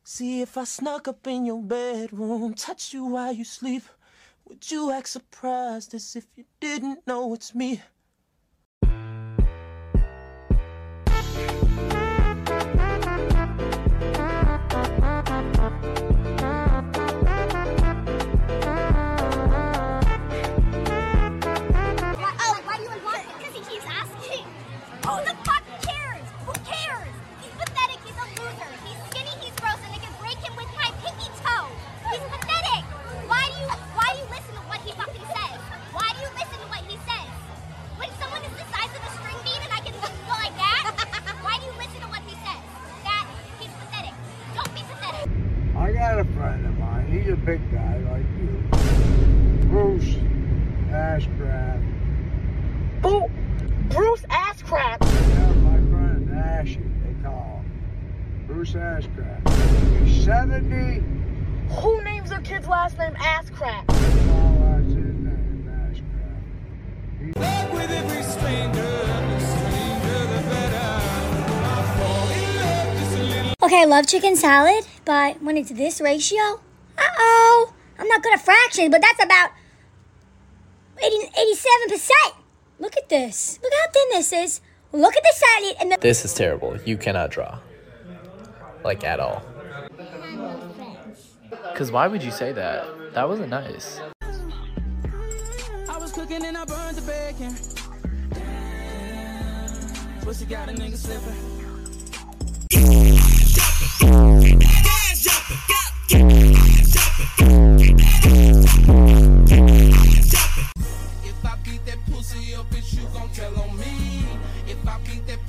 See, if I snuck up in your bedroom, touched you while you sleep, would you act surprised as if you didn't know it's me? I got a friend of mine, he's a big guy like you. Bruce Ashcraft. Bruce Ashcraft? Yeah, my friend Ashy, they call him. Bruce Ashcraft. He's 70. Who names their kid's last name Ashcraft? Oh, that's his name, Ashcraft. Walk with every stranger, the stranger the better. I fall in love just a little. Okay, I love chicken salad, but when it's this ratio, I'm not good at fractions, but that's about 87%. Look at this. Look how thin this is. Look at the salad and the... This is terrible. You cannot draw. Like, at all. Because why would you say that? That wasn't nice. I was cooking and I burned the bacon. Pussy got a nigga slipping. If I beat that pussy up, bitch, you gon' tell on me. If I beat